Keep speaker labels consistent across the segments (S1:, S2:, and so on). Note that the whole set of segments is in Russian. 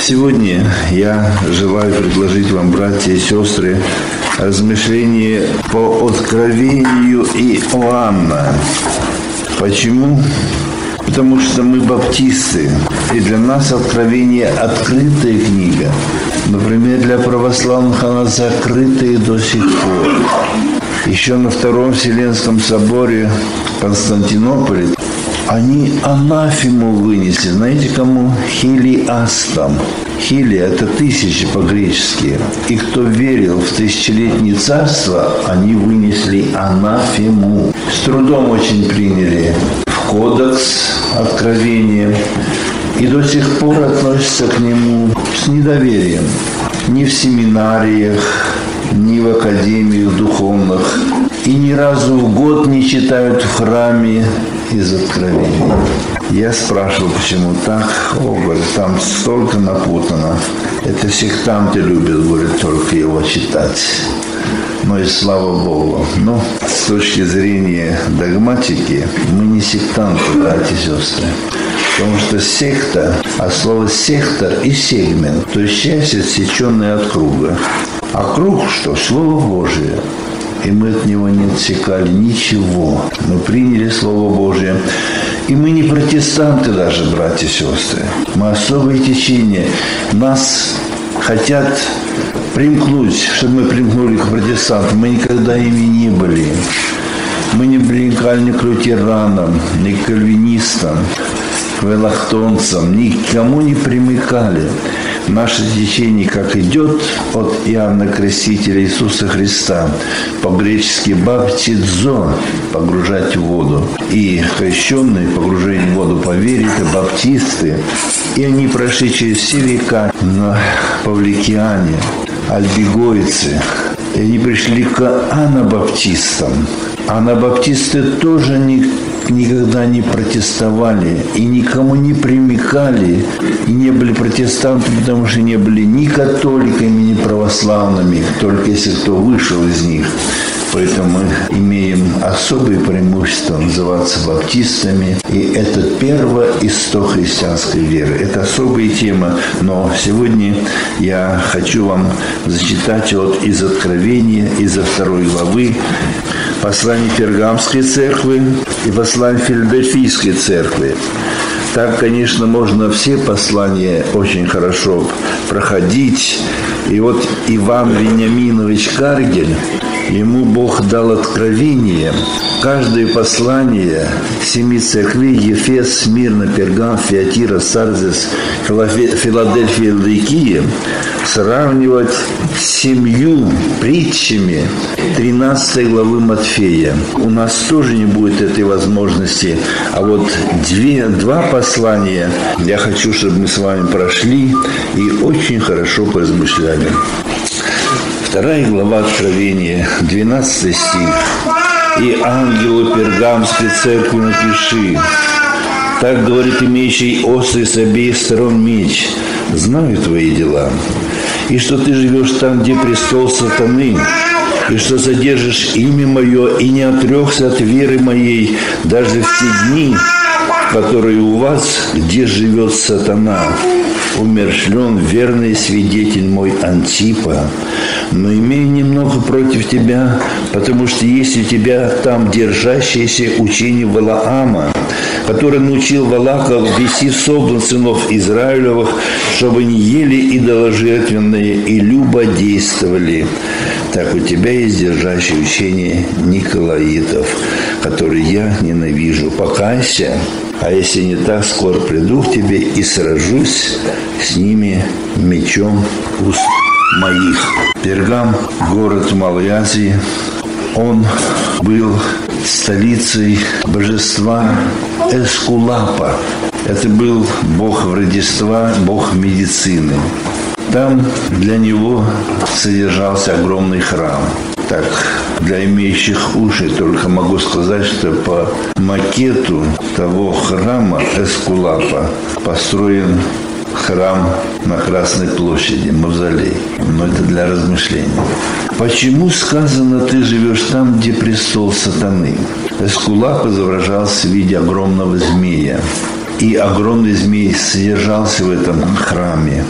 S1: Сегодня я желаю предложить вам, братья и сестры, размышления по откровению Иоанна. Почему? Потому что мы баптисты, и для нас откровение – открытая книга. Например, для православных она закрытая до сих пор. Еще на Втором Вселенском соборе в Константинополе они анафему вынесли. Знаете, кому? Хилиастам. Хилия – это тысячи по-гречески. И кто верил в тысячелетнее царство, они вынесли анафему. С трудом очень приняли в кодекс откровения. И до сих пор относятся к нему с недоверием. Ни в семинариях, ни в академиях духовных. И ни разу в год не читают в храме из откровения. Я спрашивал, почему так. Говорит, там столько напутано. Это сектанты любят, говорит, только его читать. Но и слава Богу. Но с точки зрения догматики мы не сектанты, братья и сестры. Потому что секта, от слова сектор и сегмент, то есть часть, отсеченная от круга. А круг что? Слово Божие. И мы от него не отсекали ничего. Мы приняли Слово Божие. И мы не протестанты даже, братья и сестры. Мы особое течение. Нас хотят примкнуть, чтобы мы примкнули к протестантам. Мы никогда ими не были. Мы не примкали ни к лютеранам, ни к кальвинистам, к велахтонцам. Никому не примыкали. Наше течение как идет от Иоанна Крестителя Иисуса Христа, по-гречески баптизо, погружать в воду. И крещенные, погружение в воду по вере, это баптисты. И они прошли через все века на павликиане, альбигойцы. И они пришли к анабаптистам. Анабаптисты тоже никогда не протестовали и никому не примыкали, и не были протестантами, потому что не были ни католиками, ни православными, только если кто вышел из них. Поэтому мы имеем особые преимущества называться баптистами. И это первое из 100 христианской веры. Это особая тема. Но сегодня я хочу вам зачитать из Откровения, из 2 главы, послание Пергамской церкви и послание Филадельфийской церкви. Так, конечно, можно все послания очень хорошо проходить. И вот Иван Вениаминович Каргель, ему Бог дал откровение. Каждое послание 7 церквей, Ефес, Смирна, Пергам, Фиатира, Сардис, Филадельфия, Лаодикия, сравнивать с 7 притчами 13 главы Матфея. У нас тоже не будет этой возможности. А вот 2 послания я хочу, чтобы мы с вами прошли и очень хорошо поразмышляли. 2 глава Откровения, 12 стих. «И ангелу Пергамской церкви напиши: так говорит имеющий острый с обеих сторон меч, знаю твои дела, и что ты живешь там, где престол сатаны, и что содержишь имя мое, и не отрекся от веры моей даже в те дни, которые у вас, где живет сатана. Умершлен верный свидетель мой Антипа, но имею немного против тебя, потому что есть у тебя там держащееся учение Валаама, который научил Валака ввести в соблазн сынов Израилевых, чтобы не ели идоложертвенные и любодействовали. Так у тебя есть держащее учение Николаитов, который я ненавижу. Покайся, а если не так, скоро приду к тебе и сражусь с ними мечом уст моих». Пергам, город в Малой Азии, он был столицей божества Эскулапа. Это был бог Рождества, бог медицины. Там для него содержался огромный храм. Так, для имеющих уши только могу сказать, что по макету того храма Эскулапа построен храм на Красной площади, мавзолей. Но это для размышлений. Почему сказано, ты живешь там, где престол сатаны? Эскулап изображался в виде огромного змея. И огромный змей содержался в этом храме.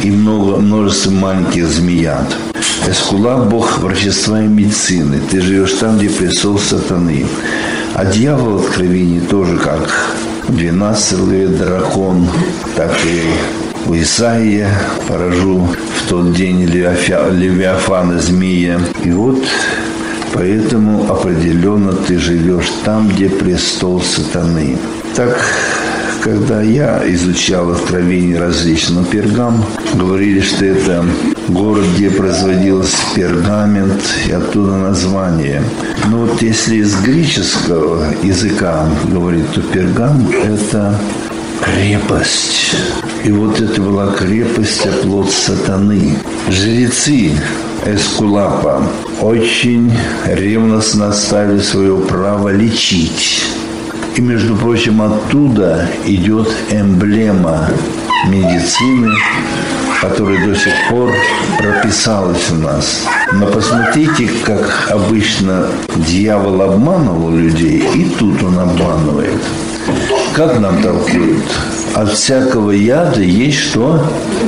S1: и множество маленьких змеят. Эскулап – бог врачества и медицины. Ты живешь там, где престол сатаны. А дьявол в Откровении тоже как 12 главе дракон, так и у Исаия поражу в тот день Левиафана змея. И вот поэтому определенно ты живешь там, где престол сатаны. Так, когда я изучал Откровение различных, Пергам, говорили, что это город, где производился пергамент, и оттуда название. Но вот если из греческого языка говорить, то Пергам – это крепость. И вот это была крепость, оплот сатаны. Жрецы Эскулапа очень ревностно оставили свое право лечить. И, между прочим, оттуда идет эмблема медицины, которая до сих пор прописалась у нас. Но посмотрите, как обычно дьявол обманывал людей, и тут он обманывает. Как нам толкуют? От всякого яда есть что?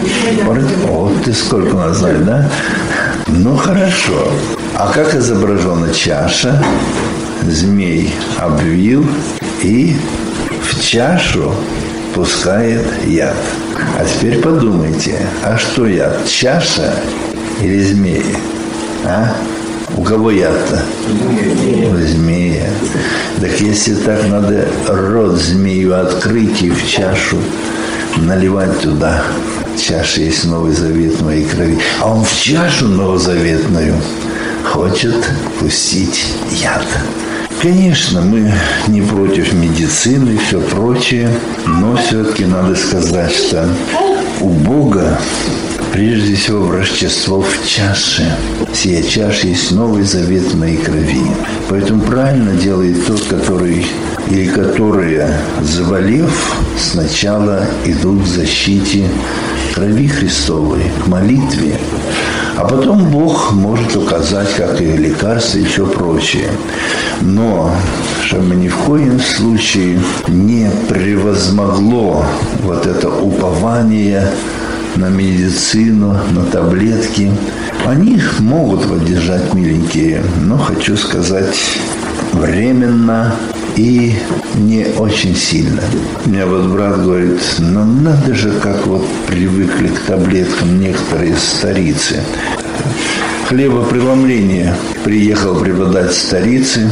S1: Вот ты сколько у нас знаешь, да? Ну, хорошо. А как изображена чаша? Змей обвил и в чашу пускает яд. А теперь подумайте, а что яд? Чаша или змеи? А? У кого яд-то? У змея. Так если так, надо рот змею открыть и в чашу наливать туда. Чаша есть Новый Завет моей крови. А он в чашу новозаветную хочет пустить яд. Конечно, мы не против медицины и все прочее, но все-таки надо сказать, что у Бога прежде всего врачество в чаше. Сия чаша есть Новый Завет моей крови. Поэтому правильно делает тот, который или которые, заболев, сначала идут к защите крови Христовой, к молитве. А потом Бог может указать, как и лекарства и все прочее. Но чтобы ни в коем случае не превозмогло вот это упование на медицину, на таблетки. Они могут поддержать миленькие, но хочу сказать, временно и не очень сильно. У меня вот брат говорит, ну надо же, как вот привыкли к таблеткам некоторые старицы. Хлебопреломление приехал преподать старице,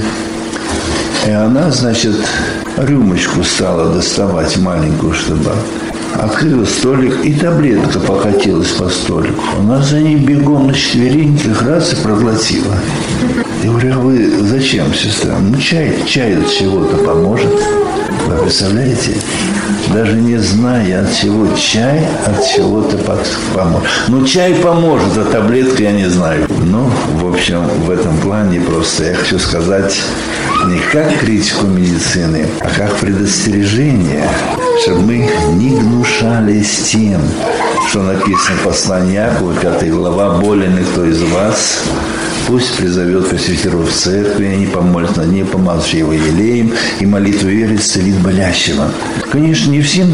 S1: и она, значит, рюмочку стала доставать маленькую, чтобы открыла столик, и таблетка покатилась по столику. Она за ней бегом на четвереньках раз и проглотила. Я говорю, а вы зачем, сестра? Ну, чай от чего-то поможет. Вы представляете? Даже не зная от чего, чай от чего-то поможет. Ну, чай поможет, а таблетка я не знаю. Ну, в общем, в этом плане просто я хочу сказать не как критику медицины, а как предостережение, чтобы мы не гнушались тем, что написано в послании Иакова, 5 глава, болен ли кто из вас, пусть призовет пресвитеров в церкви, они помолятся над ней, помазав его елеем, и молитву веры исцелит болящего. Конечно, не всем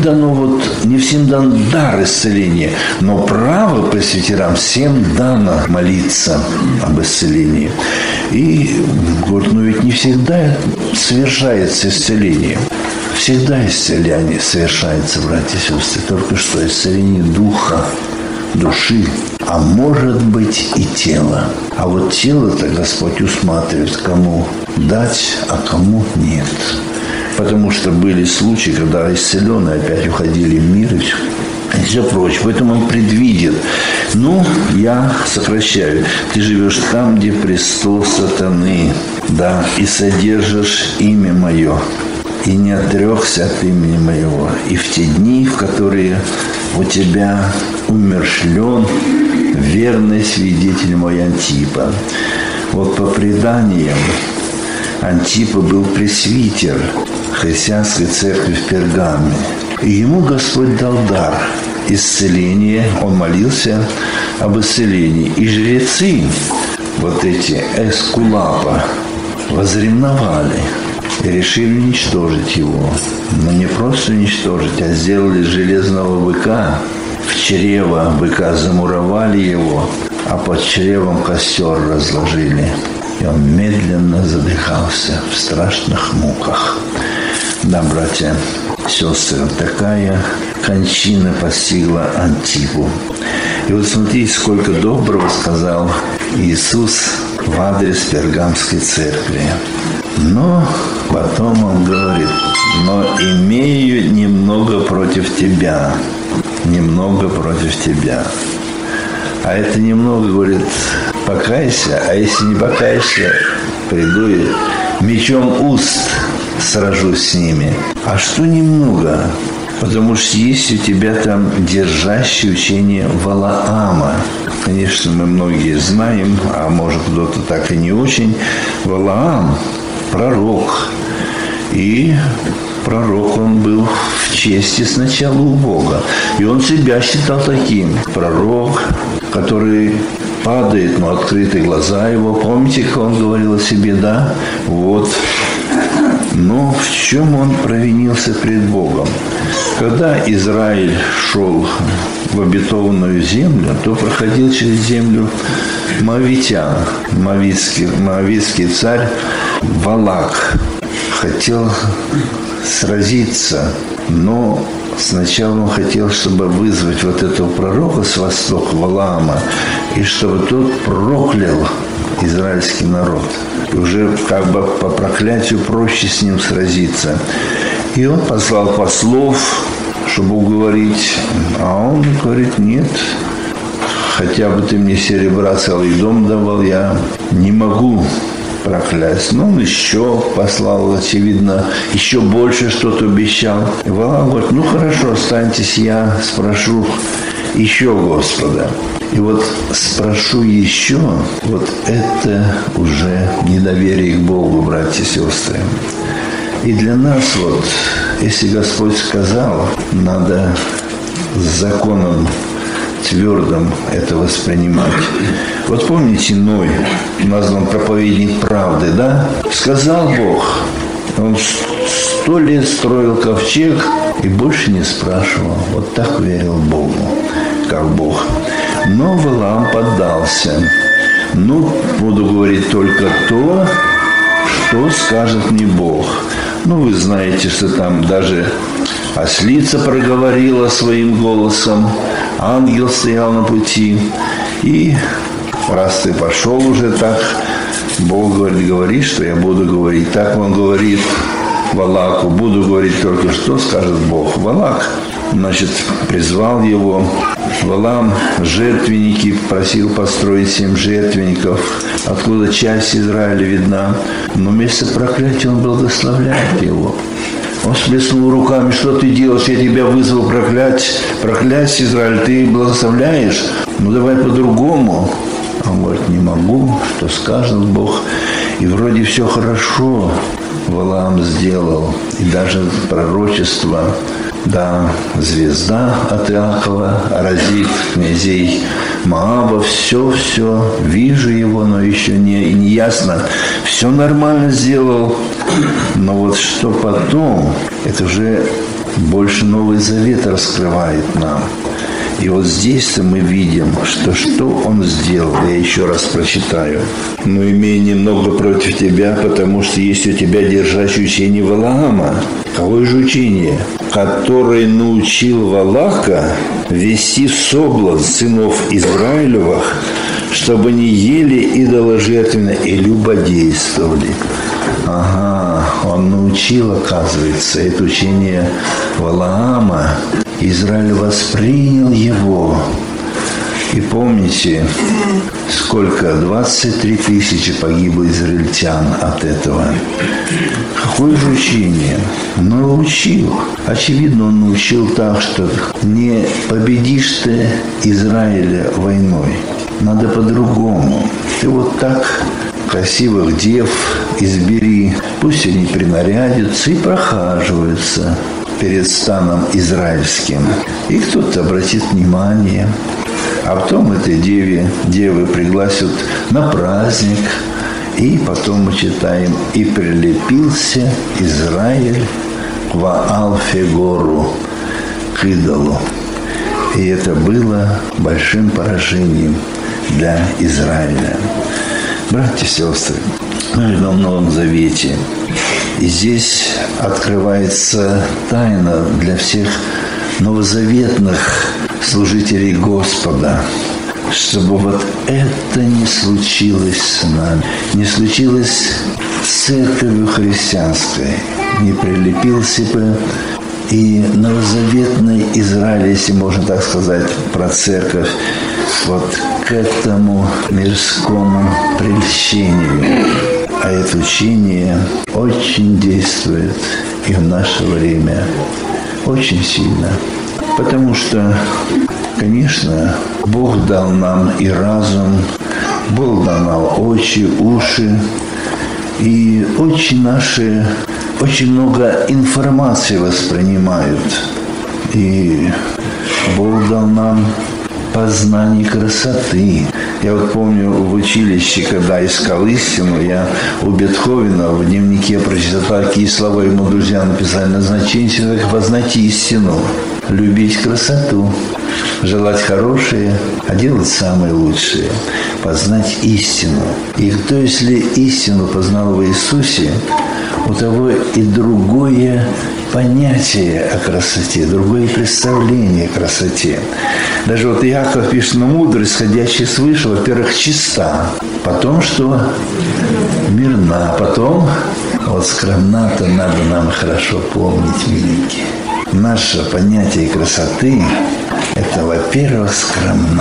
S1: дан дар исцеления, но право пресвитерам всем дано молиться об исцелении. И, говорит, ну ведь не всегда совершается исцеление. Всегда исцеление совершается, братья и сестры, только что исцеление духа, души, а может быть и тела. А вот тело-то Господь усматривает, кому дать, а кому нет. Потому что были случаи, когда исцеленные опять уходили в мир и все прочее. Поэтому он предвидит. Ну, я сокращаю. Ты живешь там, где престол сатаны, да, и содержишь имя мое, и не отрекся от имени моего. И в те дни, в которые у тебя умершлен верный свидетель мой Антипа. Вот по преданиям, Антипа был пресвитер христианской церкви в Пергаме. И ему Господь дал дар исцеления. Он молился об исцелении. И жрецы, вот эти Эскулапа, возревновали и решили уничтожить его. Но не просто уничтожить, а сделали из железного быка в чрево быка замуровали его, а под чревом костер разложили. И он медленно задыхался в страшных муках. Да, братья, сестры, такая кончина постигла Антипу. И вот смотрите, сколько доброго сказал Иисус в адрес Пергамской церкви. Но потом он говорит: но имею немного против тебя. Немного против тебя. А это немного, говорит, покайся, а если не покайся, приду и мечом уст сражусь с ними. А что немного? Потому что есть у тебя там держащее учение Валаама. Конечно, мы многие знаем, а может кто-то так и не очень. Валаам – пророк. И пророк он был в чести сначала у Бога. И он себя считал таким. Пророк, который падает, но открыты глаза его. Помните, как он говорил о себе? Да, вот. Но в чем он провинился пред Богом? Когда Израиль шел в обетованную землю, то проходил через землю моавитян. Моавитский царь Валак хотел сразиться, но сначала он хотел, чтобы вызвать вот этого пророка с востока, Валаама, и чтобы тот проклял израильский народ. Уже как бы по проклятию проще с ним сразиться. И он послал послов, чтобы уговорить, а он говорит: нет, хотя бы ты мне серебра целый дом давал, я не могу проклясть. Но он еще послал, очевидно, еще больше что-то обещал. И Валаам говорит: ну хорошо, останьтесь, я спрошу еще Господа. И вот спрошу еще, вот это уже недоверие к Богу, братья и сестры. И для нас вот, если Господь сказал, надо с законом твердым это воспринимать. Вот помните Ной, назван проповедник правды, да? Сказал Бог, он 100 лет строил ковчег и больше не спрашивал. Вот так верил Богу, как Бог. Но Валаам поддался. Ну, буду говорить только то, что скажет мне Бог. Ну, вы знаете, что там даже ослица проговорила своим голосом, ангел стоял на пути. И раз ты пошел уже так, Бог говорит: говори, что я буду говорить. Так он говорит Валаку: буду говорить только, что скажет Бог. Валак, значит, призвал его. Валаам жертвенники просил построить 7 жертвенников, откуда часть Израиля видна. Но вместо проклятия он благословляет его. Он всплеснул руками: что ты делаешь? Я тебя вызвал проклясть Израиль, ты благословляешь? Ну давай по-другому. Он говорит: не могу, что скажет Бог. И вроде все хорошо Валаам сделал. И даже пророчество, да, звезда от Иакова разит князей Моаба. Все, вижу его, но еще не ясно. Все нормально сделал. Но вот что потом, это уже больше Новый Завет раскрывает нам. И вот здесь-то мы видим, что он сделал. Я еще раз прочитаю. «Но имея немного против тебя, потому что есть у тебя держащее учение Валаама». Какое же учение? «Который научил Валака вести соблазн сынов Израилевых, чтобы не ели идоложертвенно и любодействовали». Ага, он научил, оказывается, это учение Валаама. Израиль воспринял его. И помните, сколько? 23 тысячи погибло израильтян от этого. Какое же учение? Научил. Очевидно, он научил так, что не победишь ты Израиля войной. Надо по-другому. Ты вот так красивых дев избери. Пусть они принарядятся и прохаживаются перед станом израильским. И кто-то обратит внимание. А потом этой девы пригласят на праздник. И потом мы читаем: «И прилепился Израиль к Ваал-Фегору, к идолу». И это было большим поражением для Израиля. Братья и сестры, мы живем в Новом Завете. И здесь открывается тайна для всех новозаветных служителей Господа, чтобы вот это не случилось с нами, не случилось с церковью христианской, не прилепился бы и новозаветный Израиль, если можно так сказать, про церковь, вот к этому мирскому прельщению. А это учение очень действует и в наше время, очень сильно. Потому что, конечно, Бог дал нам и разум, Бог дал нам очи, уши, и очень много информации воспринимают. И Бог дал нам познание красоты. Я вот помню в училище, когда искал истину, я у Бетховена в дневнике прочитал, какие слова ему друзья написали: назначение человека познать истину, любить красоту, желать хорошее, а делать самое лучшее, познать истину. И кто, если истину познал в Иисусе, у того и другое понятие о красоте, другое представление о красоте. Даже вот Иаков пишет: но мудрость, исходящая свыше, во-первых, чиста, потом что? Мирна, потом вот скромна-то надо нам хорошо помнить, миленькие. Наше понятие красоты – это, во-первых, скромна.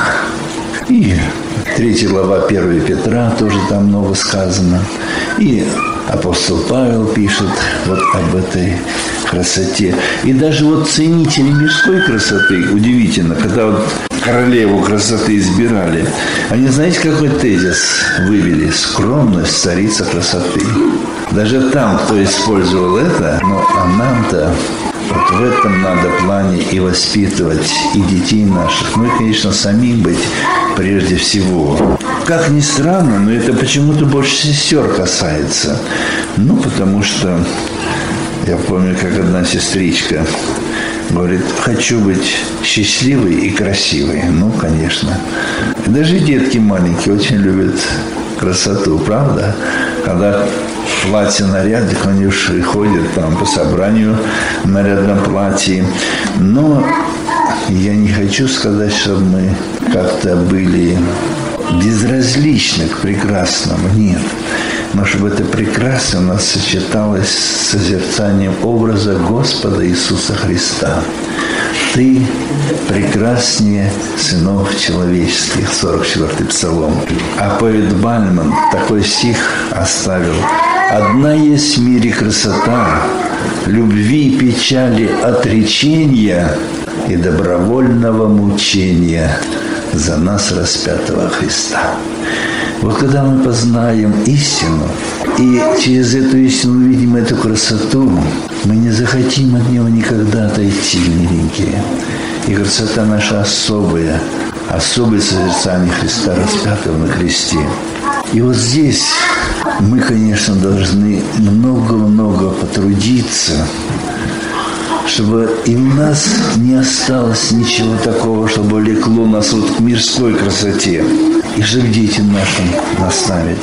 S1: И 3 глава 1 Петра, тоже там много сказано. И апостол Павел пишет вот об этой красоте. И даже вот ценители мирской красоты, удивительно, когда вот королеву красоты избирали, они, знаете, какой тезис вывели? Скромность – царица красоты. Даже там, кто использовал это, а нам-то вот в этом надо плане и воспитывать и детей наших. Ну и, конечно, самим быть прежде всего. Как ни странно, но это почему-то больше сестер касается. Ну, потому что я помню, как одна сестричка говорит: хочу быть счастливой и красивой. Ну, конечно. Даже детки маленькие очень любят красоту, правда? Когда платье нарядик, они уж и ходят там по собранию в нарядном платье. Но я не хочу сказать, чтобы мы как-то были безразличны к прекрасному. Нет. Но чтобы это прекрасно у нас сочеталось с созерцанием образа Господа Иисуса Христа. Ты прекраснее сынов человеческих, 44-й псалом. А поэт Бальман такой стих оставил: одна есть в мире красота, любви, печали, отречения и добровольного мучения за нас распятого Христа. Вот когда мы познаем истину, и через эту истину увидим эту красоту, мы не захотим от него никогда отойти, миленькие. И красота наша особое созерцание Христа распятого на кресте. И вот здесь мы, конечно, должны много-много потрудиться, чтобы и у нас не осталось ничего такого, чтобы влекло нас вот к мирской красоте, и чтобы детям нашим наставить.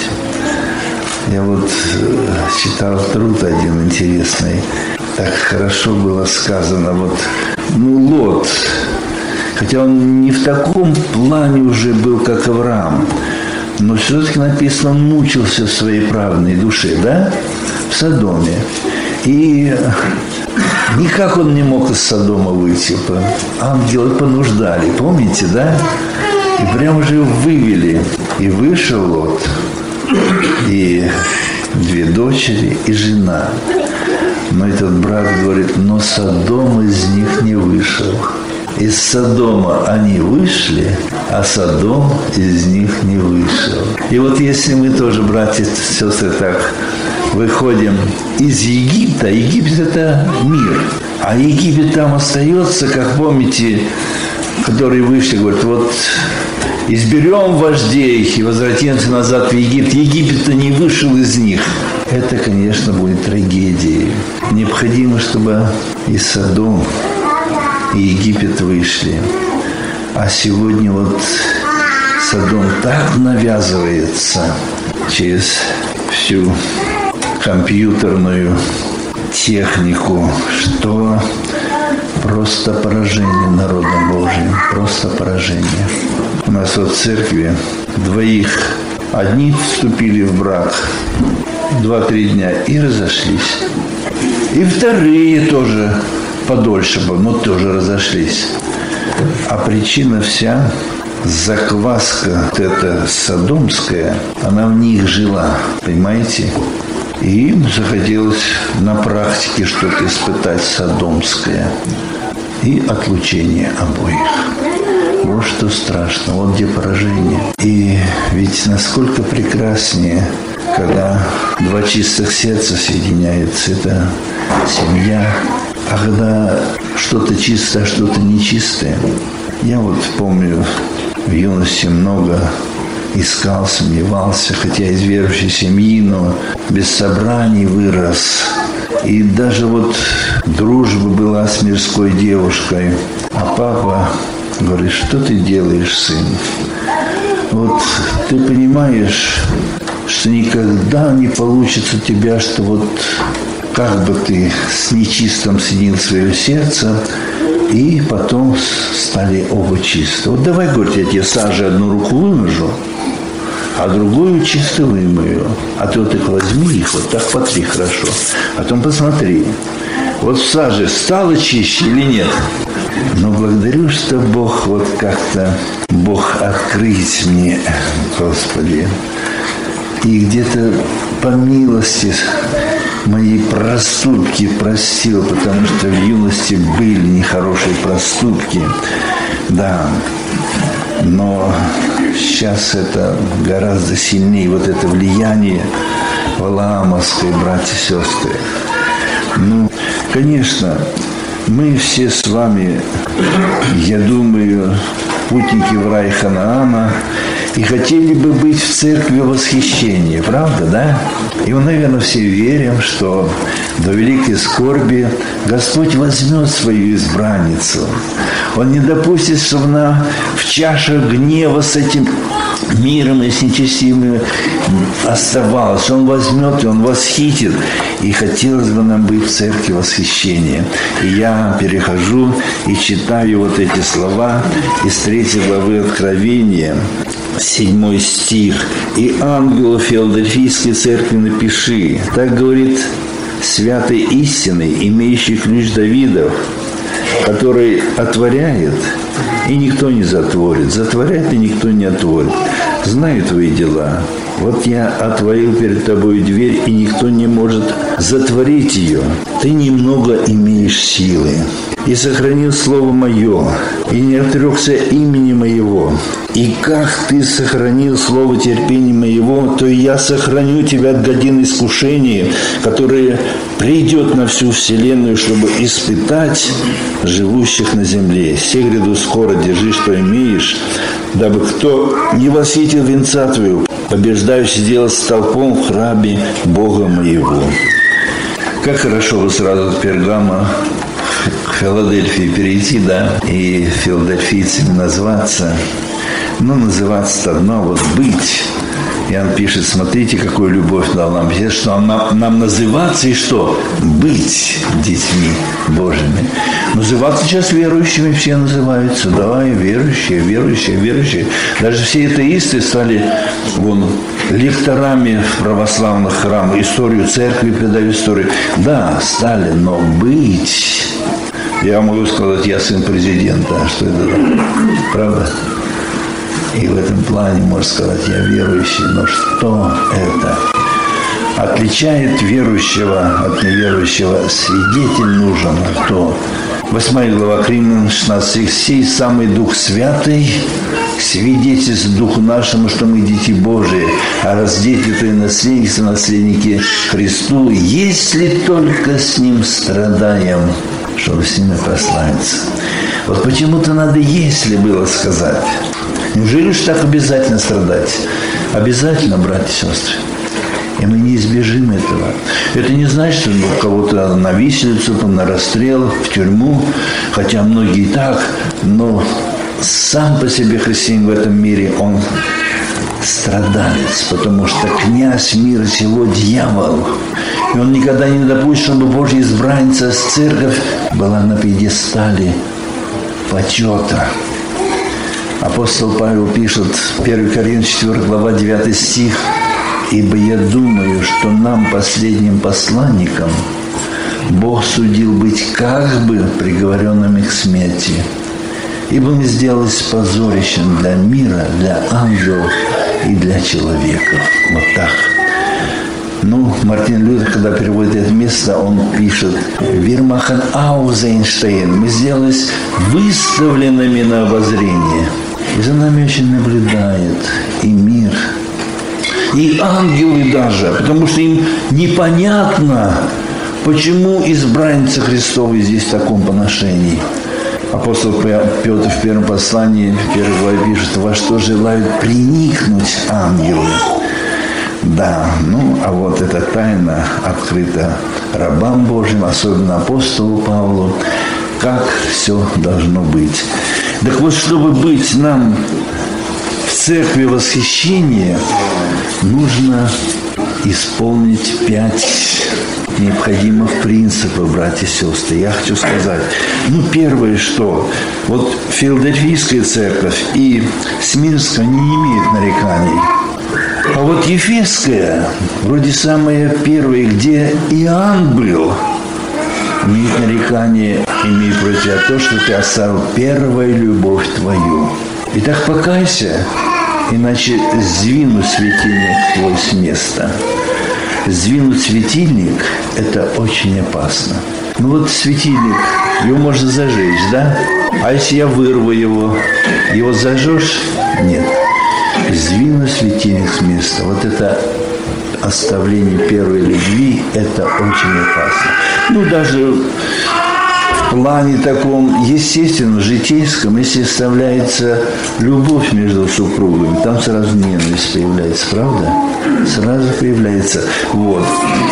S1: Я вот читал труд один интересный, так хорошо было сказано, вот, Лот, хотя он не в таком плане уже был, как Авраам, но все-таки написано, он мучился в своей праведной душе, да, в Содоме. И никак он не мог из Содома выйти. Ангелы понуждали, помните, да? И прямо же его вывели. И вышел Лот, и 2 дочери, и жена. Но этот брат говорит: но Содом из них не вышел. Из Содома они вышли, а Содом из них не вышел. И вот если мы тоже, братья и сестры, так выходим из Египта, Египет – это мир, а Египет там остается, как помните, которые вышли, говорят: вот изберем вождей и возвратимся назад в Египет. Египет-то не вышел из них. Это, конечно, будет трагедией. Необходимо, чтобы и Содом, и Египет вышли. А сегодня вот Содом так навязывается через всю компьютерную технику, что просто поражение народа Божьим, просто поражение. У нас вот в церкви одни вступили в брак 2-3 дня и разошлись. И вторые тоже подольше, но тоже разошлись. А причина вся, закваска вот эта содомская, она в них жила, понимаете? И им захотелось на практике что-то испытать содомское. И отлучение обоих. Вот что страшно, вот где поражение. И ведь насколько прекраснее, когда два чистых сердца соединяются, это семья. А когда что-то чистое, а что-то нечистое. Я вот помню, в юности много искал, сомневался, хотя из верующей семьи, но без собраний вырос. И даже вот дружба была с мирской девушкой. А папа говорит: что ты делаешь, сын? Вот ты понимаешь, что никогда не получится у тебя, что вот как бы ты с нечистым соединил свое сердце, и потом стали оба чисты. Вот давай, говорит, я тебе сажей одну руку вымажу, а другую чисто вымою. А ты вот их возьми, их вот так потри хорошо. А потом посмотри, вот в саже стало чище или нет? Но благодарю, что Бог вот как-то, Бог открыть мне, Господи. И где-то по милости мои проступки простил, потому что в юности были нехорошие проступки. Да, но сейчас это гораздо сильнее, вот это влияние валаамовское, братья и сестры. Ну, конечно, мы все с вами, я думаю, путники в рай Ханаана, и хотели бы быть в церкви восхищения, правда, да? И мы, наверное, все верим, что до великой скорби Господь возьмет свою избранницу. Он не допустит, чтобы она в чашах гнева с этим миром и с нечестивыми оставалась. Он возьмет и Он восхитит. И хотелось бы нам быть в церкви восхищения. И я перехожу и читаю вот эти слова из 3 главы Откровения, 7 стих. «И ангелу Филадельфийской церкви напиши». Так говорит святой истины, имеющий ключ Давидов, который отворяет, и никто не затворит. Затворяет, и никто не отворит. Знаю твои дела. Вот я отворил перед тобой дверь, и никто не может затворить ее. Ты немного имеешь силы. И сохранил слово мое, и не отрекся имени моего. И как ты сохранил слово терпения моего, то и я сохраню тебя от годин искушения, которое придет на всю вселенную, чтобы испытать живущих на земле. Все гряду скоро, держи, что имеешь, дабы кто не восхитил венца твоего, побеждающий сделать столпом в храме Бога моего. Как хорошо бы сразу от Пергама к Филадельфии перейти, да, и филадельфийцами назваться. Но называться-то одно, вот быть. Иоанн пишет: смотрите, какую любовь дал нам. Что нам называться и что? Быть детьми Божьими. Называться сейчас верующими все называются. Да, верующие, верующие, верующие. Даже все атеисты стали лекторами в православных храмах. Историю церкви передают, историю. Да, стали, но быть. Я могу сказать, я сын президента. А что это? Правда? И в этом плане, можно сказать, я верующий. Но что это? Отличает верующего от неверующего? Свидетель нужен. А кто? 8 глава Римлянам, 16 стих. «Сей самый Дух Святый свидетельствует Духу нашему, что мы дети Божии, а раз дети, то и наследники, наследники Христу, если только с Ним страдаем, чтобы с Ним прославиться». Вот почему-то надо «если» было сказать. Неужели уж так обязательно страдать? Обязательно, братья и сестры. И мы не избежим этого. Это не значит, что кого-то на виселицу, на расстрел, в тюрьму. Хотя многие так, но сам по себе христианин в этом мире, он страдалец, потому что князь мира сего дьявол. И он никогда не допустит, чтобы Божья избранница, церковь была на пьедестале почета. Апостол Павел пишет, 1 Коринфянам 4 глава 9 стих: «Ибо я думаю, что нам, последним посланникам, Бог судил быть как бы приговоренными к смерти, ибо мы сделались позорищем для мира, для ангелов и для человеков». Вот так. Ну, Мартин Лютер, когда переводит это место, он пишет: «Wir machen Aussehen, мы сделались выставленными на обозрение». И за нами очень наблюдает и мир, и ангелы даже, потому что им непонятно, почему избранница Христова здесь в таком поношении. Апостол Петр в первом послании, в первой главе пишет: «Во что желают приникнуть ангелы». Да, ну, а вот эта тайна открыта рабам Божьим, особенно апостолу Павлу, как все должно быть. Так вот, чтобы быть нам в церкви восхищения, нужно исполнить 5 необходимых принципов, братья и сестры. Я хочу сказать, первое, что вот Филадельфийская церковь и Смирнская не имеют нареканий. А вот Ефесская, вроде самая первая, где Иоанн был, имеет нарекание, имеет против тебя то, что ты оставил первую любовь твою. Итак, покайся, иначе сдвинут светильник твой с места. Сдвинуть светильник – это очень опасно. Ну вот светильник, его можно зажечь, да? А если я вырву его зажжешь? Нет. Сдвинуть светильник с места. Вот это оставление первой любви – это очень опасно. Ну, даже в плане таком естественном, житейском, если оставляется любовь между супругами, там сразу ненависть появляется, правда? Сразу появляется. Вот.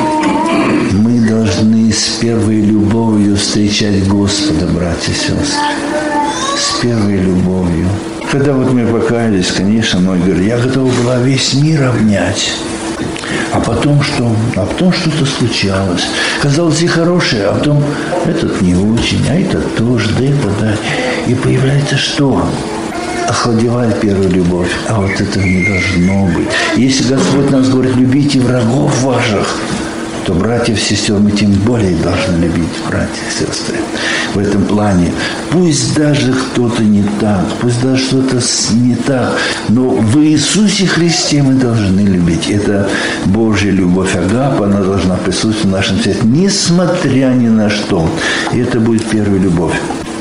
S1: Мы должны с первой любовью встречать Господа, братья и сестры. С первой любовью. Когда вот мы покаялись, конечно, многие говорят: я готова была весь мир обнять. А потом что? А потом что-то случалось. Казалось, и хорошее, а потом этот не очень, а этот тоже, да и подать. И появляется что? Охладевает первая любовь. А вот этого не должно быть. Если Господь нас говорит: любите врагов ваших, то братьев и сестер мы тем более должны любить, братья и сестры. В этом плане пусть даже кто-то не так, пусть даже что-то не так, но в Иисусе Христе мы должны любить. Это Божья любовь агапа, она должна присутствовать в нашем сердце, несмотря ни на что. И это будет первая любовь.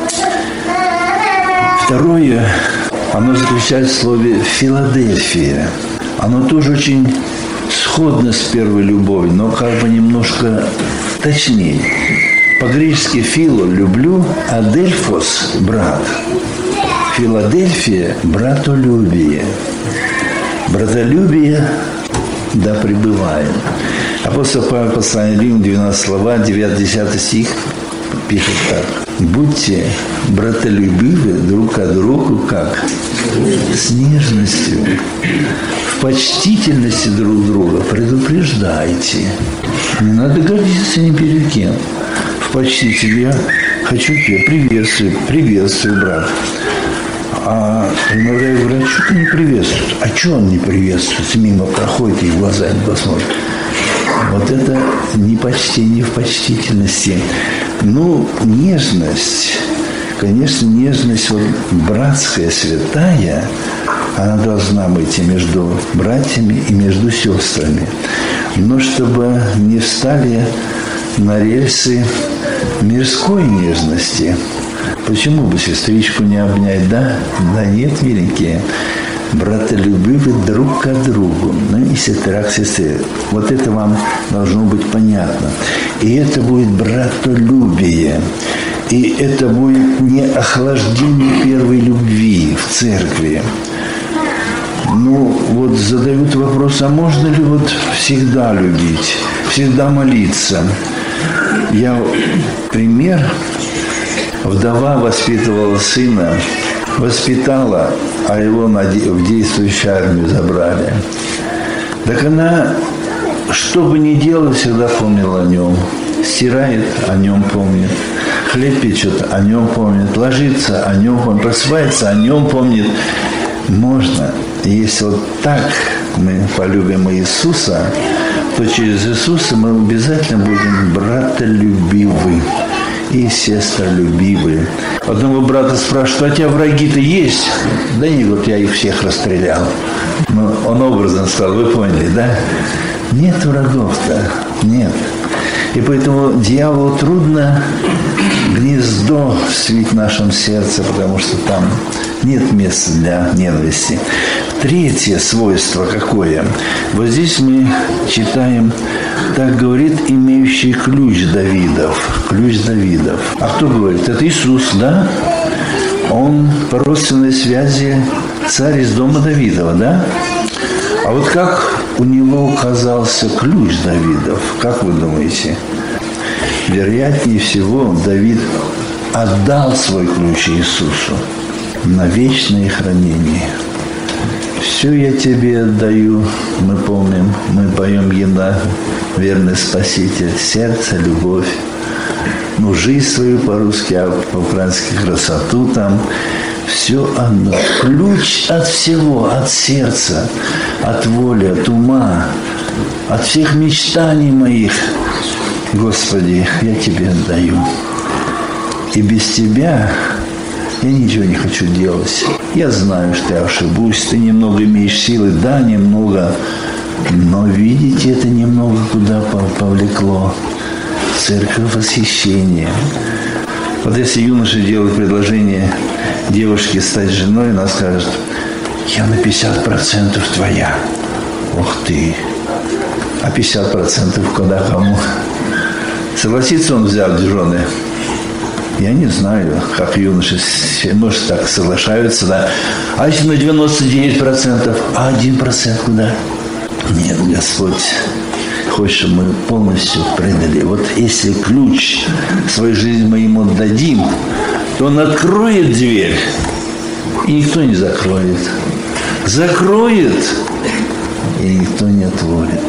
S1: Второе, оно заключается в слове «Филадельфия». Оно тоже очень сходно с первой любовью, но как бы немножко точнее. По-гречески «фило» – «люблю», а «дельфос» – «брат». Филадельфия – «братолюбие». Братолюбие да пребывает. Апостол Павел, послание Римлянам, 12 глава, 9-10 стих, пишет так: «Будьте братолюбивы друг к другу, как? С нежностью, в почтительности друг друга предупреждайте». Не надо гордиться ни перед кем. В почтительности я хочу тебя приветствую, брат. А иногда я говорю: а что ты не приветствуешь? А что он не приветствует? Мимо проходит и в глаза не посмотрит. Вот это непочтение в почтительности. Ну, нежность, конечно, нежность вот братская, святая, она должна быть и между братьями, и между сестрами. Но чтобы не встали на рельсы мирской нежности. Почему бы сестричку не обнять, да? Да нет, миленькие. Братолюбивы друг к другу. Ну и сестра к сестре. Вот это вам должно быть понятно. И это будет братолюбие. И это будет не охлаждение первой любви в церкви. Ну, вот задают вопрос: а можно ли вот всегда любить, всегда молиться? Я пример. Вдова воспитывала сына воспитала, а его в действующую армию забрали. Так она, что бы ни делала, всегда помнила о нем. Стирает, о нем помнит. Хлеб печет, о нем помнит. Ложится, о нем помнит. Просыпается, о нем помнит. Можно, если вот так мы полюбим Иисуса, то через Иисуса мы обязательно будем братолюбивы и сестролюбивы. Одного брата спрашивают: а у тебя враги-то есть? Да нет, вот я их всех расстрелял. Ну, он образно сказал, вы поняли, да? Нет врагов-то, нет. И поэтому дьяволу трудно гнездо свить в нашем сердце, потому что там нет места для ненависти. Третье свойство какое? Вот здесь мы читаем: так говорит имеющий ключ Давидов. Ключ Давидов. А кто говорит? Это Иисус, да? Он по родственной связи царь из дома Давидова, да? А вот как у него оказался ключ Давидов? Как вы думаете? Вероятнее всего, Давид отдал свой ключ Иисусу на вечное хранение. Все я тебе отдаю, мы помним, мы поем гимн «Верный Спаситель», сердце, любовь. Ну, жизнь свою по-русски, а по-украински красоту там. Все отдал. Ключ от всего, от сердца, от воли, от ума, от всех мечтаний моих. Господи, я тебе отдаю. И без тебя я ничего не хочу делать. Я знаю, что я ошибусь. Ты немного имеешь силы, да, немного. Но видите, это немного куда повлекло. Церковь восхищения. Вот если юноша делает предложение девушке стать женой, она скажет: я на 50% твоя. Ух ты. А 50% куда кому? Согласится он взять в жены? Я не знаю, как юноши, может, так соглашаются, да. А если на 99%, а 1% куда? Нет, Господь хочет, чтобы мы полностью предали. Вот если ключ своей жизни мы ему отдадим, то он откроет дверь, и никто не закроет. Закроет, и никто не отворит.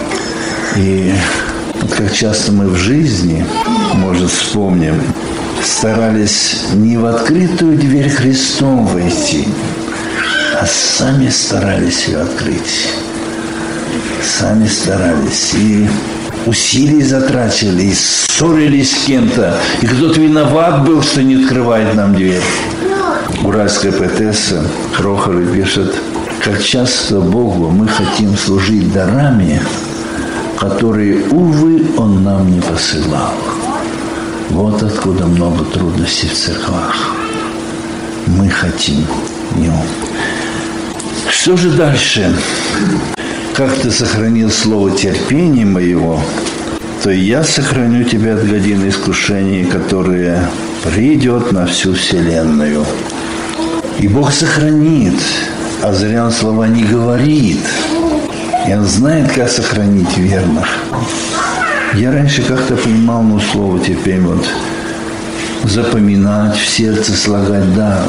S1: И вот как часто мы в жизни, может, вспомним, старались не в открытую дверь Христом войти, а сами старались ее открыть. Сами старались. И усилий затрачивали, и ссорились с кем-то. И кто-то виноват был, что не открывает нам дверь. Уральская поэтесса Крохова пишет: как часто Богу мы хотим служить дарами, которые, увы, Он нам не посылал. Вот откуда много трудностей в церквах. Мы хотим Него. Что же дальше? Как ты сохранил слово терпения моего, то и я сохраню тебя от годины искушений, которые придет на всю вселенную. И Бог сохранит, а зря Он слова не говорит. И Он знает, как сохранить верных. Я раньше как-то понимал, слово терпение, вот, запоминать, в сердце слагать, да.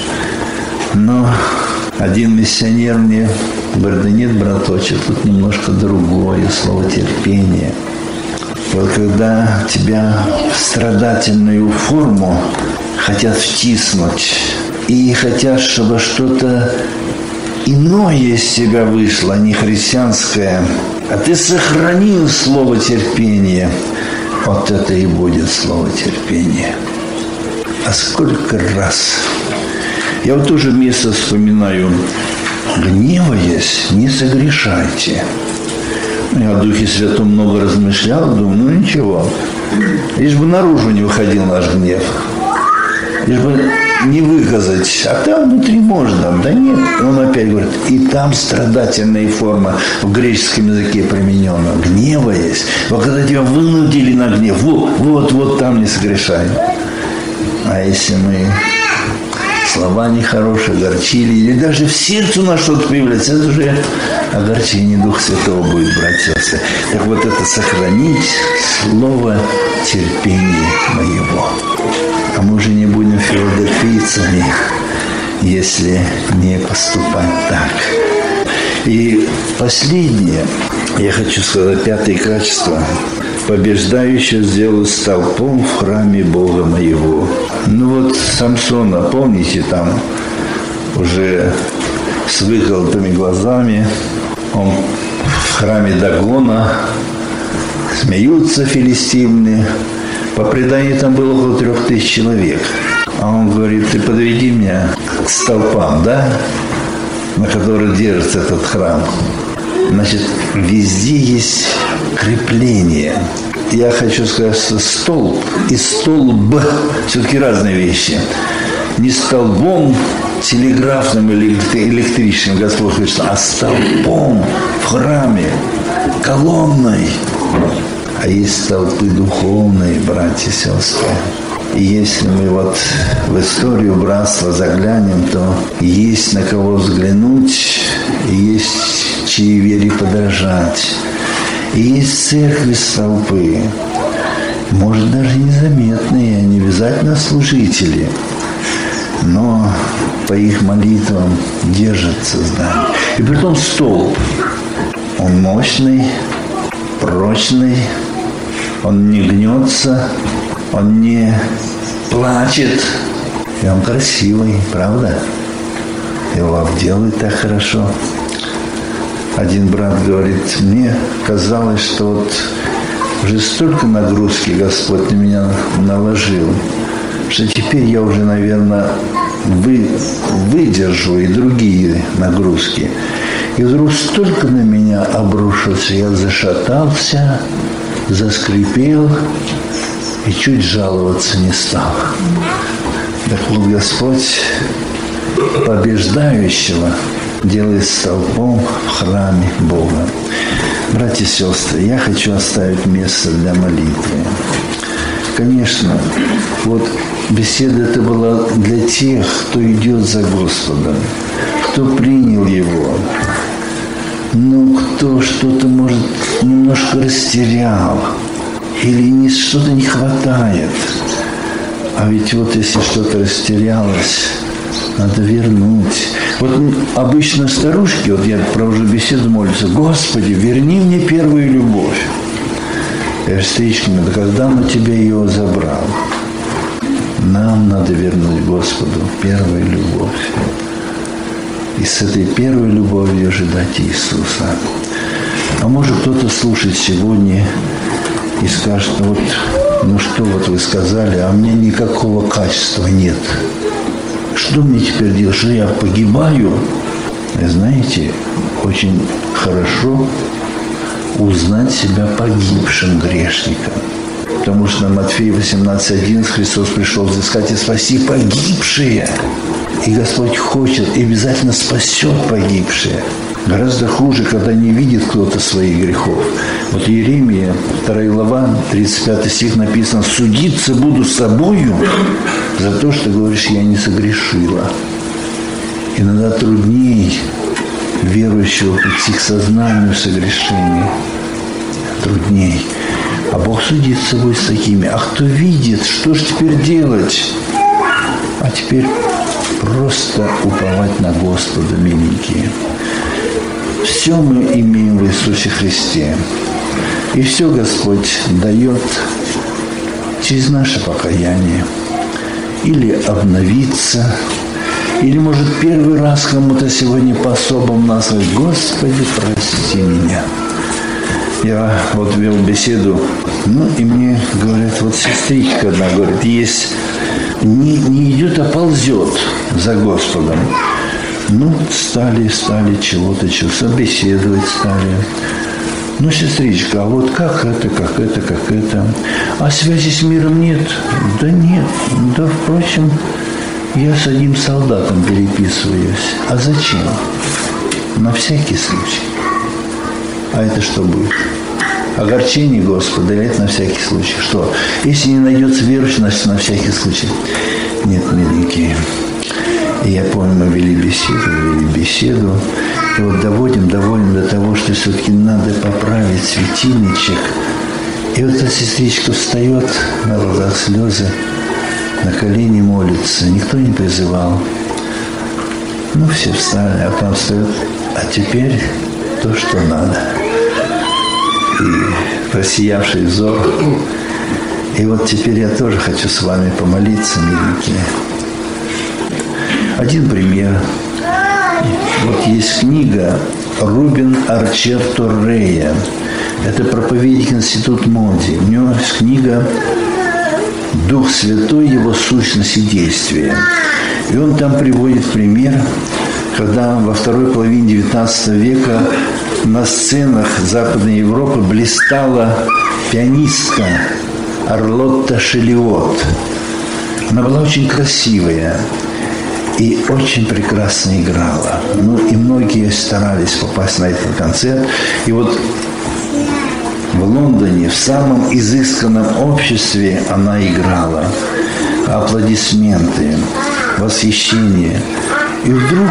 S1: Но один миссионер мне говорит: да нет, браточек, тут немножко другое слово терпение. Вот когда тебя в страдательную форму хотят втиснуть и хотят, чтобы что-то иное из тебя вышло, а не христианское, а ты сохранил слово терпения, вот это и будет слово терпения. А сколько раз... Я вот тоже место вспоминаю: гневаясь, не согрешайте. Я о Духе Святом много размышлял, думаю, ничего. Лишь бы наружу не выходил наш гнев. Лишь бы не выказать. А там внутри можно. Да нет. Он опять говорит, и там страдательная форма в греческом языке применена. Гневаясь. Вот когда тебя вынудили на гнев, вот там не согрешай. А если мы... слова нехорошие, огорчили, или даже в сердце у нас что-то появляется, это уже огорчение Духа Святого будет, братья и сестры. Так вот это сохранить слово терпения моего. А мы уже не будем филадельфийцами, если не поступать так. И последнее, я хочу сказать, 5 качество. Побеждающего сделаю столпом в храме Бога моего. Ну вот Самсона, помните, там уже с выколотыми глазами, он в храме Дагона, смеются филистимляне. По преданию там было около 3000 человек. А он говорит: ты подведи меня к столпам, да, на которых держится этот храм. Значит, везде есть крепление. Я хочу сказать, что столб и столб все-таки разные вещи. Не столбом телеграфным или электрическим, Господь говорит, а столбом в храме, колонной. А есть столпы духовные, братья и сестры. И если мы вот в историю братства заглянем, то есть на кого взглянуть, есть чьей вере подражать. И есть церкви столпы, может, даже незаметные, не обязательно служители, но по их молитвам держится здание. И притом столб, он мощный, прочный, он не гнется, он не плачет, и он красивый, правда? Его обделают так хорошо. Один брат говорит, мне казалось, что вот уже столько нагрузки Господь на меня наложил, что теперь я уже, наверное, выдержу и другие нагрузки. И вдруг столько на меня обрушился, я зашатался, заскрипел и чуть жаловаться не стал. Так вот, Господь побеждающего делает столпом в храме Бога. Братья и сестры, я хочу оставить место для молитвы. Конечно, вот беседа эта была для тех, кто идет за Господом, кто принял Его, но кто что-то, может, немножко растерял или что-то не хватает. А ведь вот если что-то растерялось, надо вернуть. Вот обычно старушки, вот я провожу беседу, молятся: Господи, верни мне первую любовь. Я говорю: сестричка, да когда мы тебя ее забрал? Нам надо вернуть Господу первую любовь. И с этой первой любовью ожидать Иисуса. А может кто-то слушает сегодня и скажет: вот, ну что вот вы сказали, а мне никакого качества нет. Что мне теперь делать? Что я погибаю? И знаете, очень хорошо узнать себя погибшим грешником. Потому что на Матфея 18:11 Христос пришел взыскать и спасти погибшие. И Господь хочет и обязательно спасет погибшие. Гораздо хуже, когда не видит кто-то своих грехов. Вот Иеремия, 2 глава, 35 стих написано: «Судиться буду с собою за то, что говоришь, я не согрешила». Иногда труднее верующего прийти к сознанию согрешения. Трудней. А Бог судит с собой с такими. А кто видит, что же теперь делать? А теперь просто уповать на Господа, миленькие. Все мы имеем в Иисусе Христе. И все Господь дает через наше покаяние. Или обновиться, или, может, первый раз кому-то сегодня по-особому назвать: Господи, прости меня. Я вот вел беседу, и мне говорят, вот сестричка одна говорит, есть, не идет, а ползет за Господом. Стали чего-то беседовать стали. Сестричка, а вот как это? А связи с миром нет? Да нет. Да, впрочем, я с одним солдатом переписываюсь. А зачем? На всякий случай. А это что будет? Огорчение Господа, или это на всякий случай? Что? Если не найдется верующий, значит на всякий случай. Нет, миленькие. И я помню, мы вели беседу. И вот доводим до того, что все-таки надо поправить светильничек. И вот эта сестричка встает, на глазах слезы, на колени молится. Никто не призывал. Ну, все встали, а там встают. А теперь то, что надо. И просиявший взор. И вот теперь я тоже хочу с вами помолиться, миленькие. Один пример. Вот есть книга Рубен Арчер Торрея. Это проповедник Институт Моди. У него есть книга «Дух Святой, его сущность и действие». И он там приводит пример, когда во второй половине XIX века на сценах Западной Европы блистала пианистка Арлотта Шелиот. Она была очень красивая и очень прекрасно играла. Ну и многие старались попасть на этот концерт. И вот в Лондоне, в самом изысканном обществе она играла. Аплодисменты, восхищение. И вдруг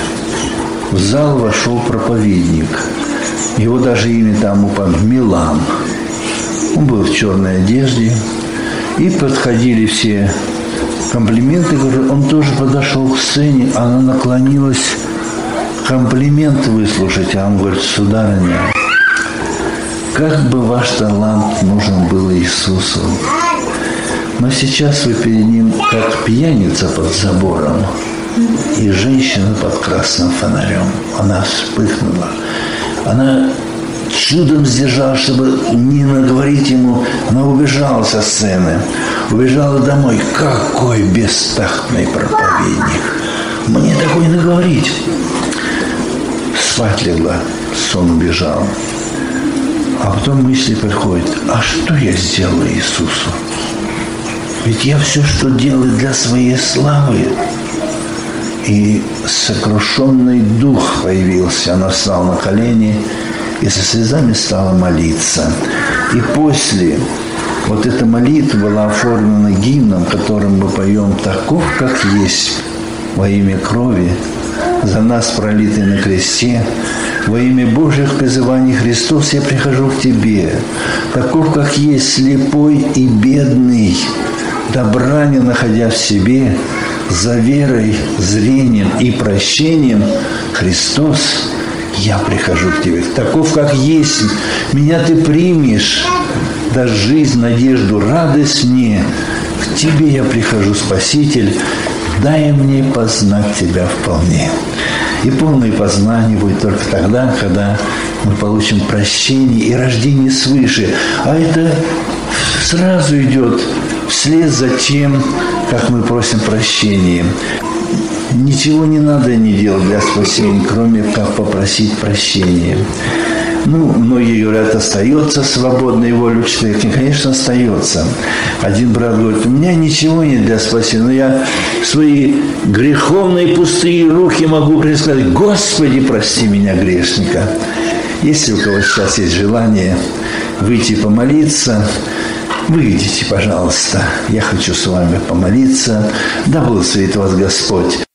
S1: в зал вошел проповедник. Его даже имя там упомянул, Милан. Он был в черной одежде. И подходили все комплименты. Он тоже подошел к сцене. Она наклонилась комплимент выслушать. А он говорит: сударыня, как бы ваш талант нужен был Иисусу. Но сейчас вы перед ним как пьяница под забором и женщина под красным фонарем. Она вспыхнула. Она чудом сдержала, чтобы не наговорить ему, но убежала со сцены. Убежала домой. Какой бестактный проповедник. Мне такой наговорить. Спать легла, сон убежал. А потом мысли приходят: а что я сделала Иисусу? Ведь я все, что делаю для своей славы. И сокрушенный дух появился. Она встала на колени и со слезами стала молиться. И после вот эта молитва была оформлена гимном, которым мы поем: таков, как есть, во имя крови, за нас пролитой на кресте, во имя Божьих призываний Христос я прихожу к Тебе, таков, как есть, слепой и бедный, добра не находя в себе, за верой, зрением и прощением Христос, я прихожу к Тебе. Таков, как есть, меня Ты примешь, дашь жизнь, надежду, радость мне. К Тебе я прихожу, Спаситель, дай мне познать Тебя вполне. И полное познание будет только тогда, когда мы получим прощение и рождение свыше. А это сразу идет вслед за тем, как мы просим прощения. Ничего не надо не делать для спасения, кроме как попросить прощения. Ну, многие говорят, остается свободной волей человека. И, конечно, остается. Один брат говорит: у меня ничего нет для спасения, но я свои греховные пустые руки могу сказать: Господи, прости меня, грешника. Если у кого сейчас есть желание выйти помолиться, выйдите, пожалуйста. Я хочу с вами помолиться. Да благословит вас Господь.